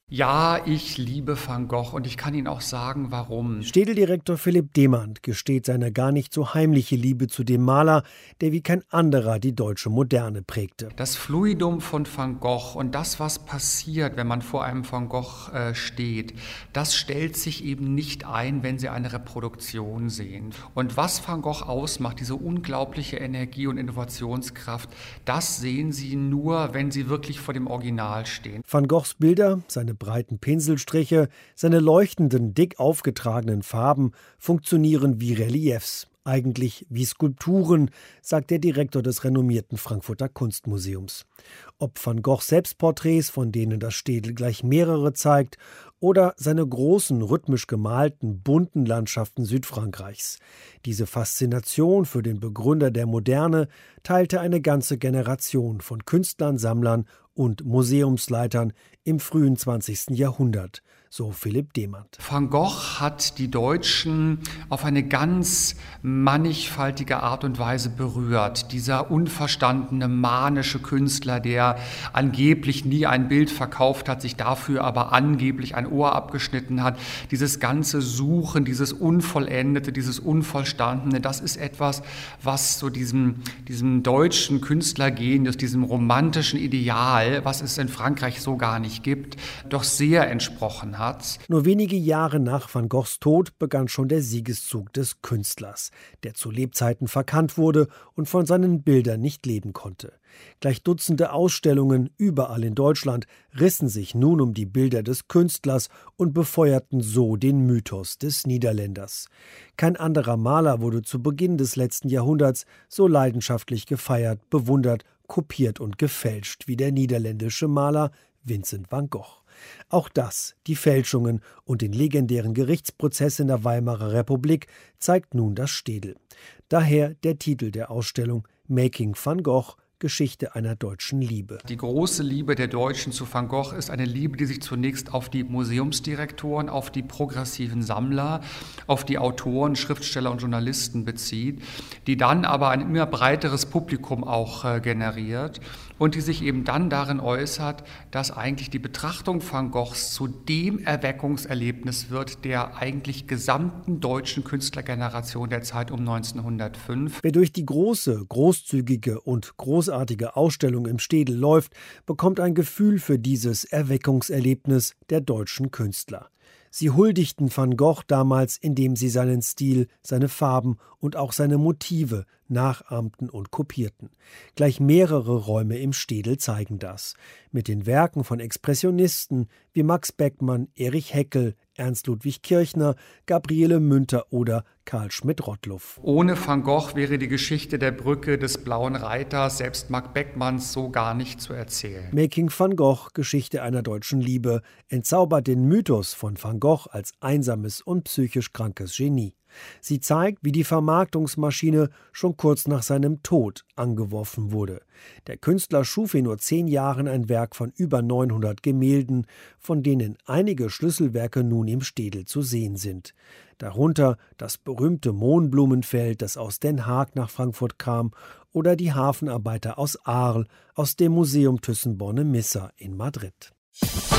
Ja, ich liebe Van Gogh und ich kann Ihnen auch sagen, warum. Städeldirektor Philipp Demand gesteht seine gar nicht so heimliche Liebe zu dem Maler, der wie kein anderer die deutsche Moderne prägte. Das Fluidum von Van Gogh und das, was passiert, wenn man vor einem Van Gogh steht, das stellt sich eben nicht ein, wenn Sie eine Reproduktion sehen. Und was Van Gogh ausmacht, diese unglaubliche Energie und Innovationskraft, das sehen Sie nur, wenn Sie wirklich vor dem Original stehen. Van Goghs Bilder, seine breiten Pinselstriche, seine leuchtenden, dick aufgetragenen Farben funktionieren wie Reliefs. Eigentlich wie Skulpturen, sagt der Direktor des renommierten Frankfurter Kunstmuseums. Ob Van Goghs Selbstporträts, von denen das Städel gleich mehrere zeigt, oder seine großen, rhythmisch gemalten, bunten Landschaften Südfrankreichs. Diese Faszination für den Begründer der Moderne teilte eine ganze Generation von Künstlern, Sammlern und Museumsleitern im frühen 20. Jahrhundert, so Philipp Demand. Van Gogh hat die Deutschen auf eine ganz mannigfaltige Art und Weise berührt. Dieser unverstandene, manische Künstler, der angeblich nie ein Bild verkauft hat, sich dafür aber angeblich ein Ohr abgeschnitten hat. Dieses ganze Suchen, dieses Unvollendete, dieses Unverstandene, das ist etwas, was so diesem deutschen Künstlergenius, diesem romantischen Ideal, was es in Frankreich so gar nicht gibt, doch sehr entsprochen hat. Nur wenige Jahre nach Van Goghs Tod begann schon der Siegeszug des Künstlers, der zu Lebzeiten verkannt wurde und von seinen Bildern nicht leben konnte. Gleich Dutzende Ausstellungen überall in Deutschland rissen sich nun um die Bilder des Künstlers und befeuerten so den Mythos des Niederländers. Kein anderer Maler wurde zu Beginn des letzten Jahrhunderts so leidenschaftlich gefeiert, bewundert, kopiert und gefälscht wie der niederländische Maler Vincent van Gogh. Auch das, die Fälschungen und den legendären Gerichtsprozess in der Weimarer Republik, zeigt nun das Städel. Daher der Titel der Ausstellung Making Van Gogh, Geschichte einer deutschen Liebe. Die große Liebe der Deutschen zu Van Gogh ist eine Liebe, die sich zunächst auf die Museumsdirektoren, auf die progressiven Sammler, auf die Autoren, Schriftsteller und Journalisten bezieht, die dann aber ein immer breiteres Publikum auch generiert und die sich eben dann darin äußert, dass eigentlich die Betrachtung Van Goghs zu dem Erweckungserlebnis wird der eigentlich gesamten deutschen Künstlergeneration der Zeit um 1905. Wer durch die große, großzügige und großartige Ausstellung im Städel läuft, bekommt ein Gefühl für dieses Erweckungserlebnis der deutschen Künstler. Sie huldigten Van Gogh damals, indem sie seinen Stil, seine Farben und auch seine Motive nachahmten und kopierten. Gleich mehrere Räume im Städel zeigen das. Mit den Werken von Expressionisten wie Max Beckmann, Erich Heckel, Ernst Ludwig Kirchner, Gabriele Münter oder Karl Schmidt-Rottluff. Ohne Van Gogh wäre die Geschichte der Brücke des Blauen Reiters, selbst Max Beckmanns, so gar nicht zu erzählen. Making Van Gogh, Geschichte einer deutschen Liebe, entzaubert den Mythos von Van Gogh als einsames und psychisch krankes Genie. Sie zeigt, wie die Vermarktungsmaschine schon kurz nach seinem Tod angeworfen wurde. Der Künstler schuf in nur 10 Jahren ein Werk von über 900 Gemälden, von denen einige Schlüsselwerke nun im Städel zu sehen sind. Darunter das berühmte Mohnblumenfeld, das aus Den Haag nach Frankfurt kam, oder die Hafenarbeiter aus Arles aus dem Museum Thyssen-Bornemisza in Madrid.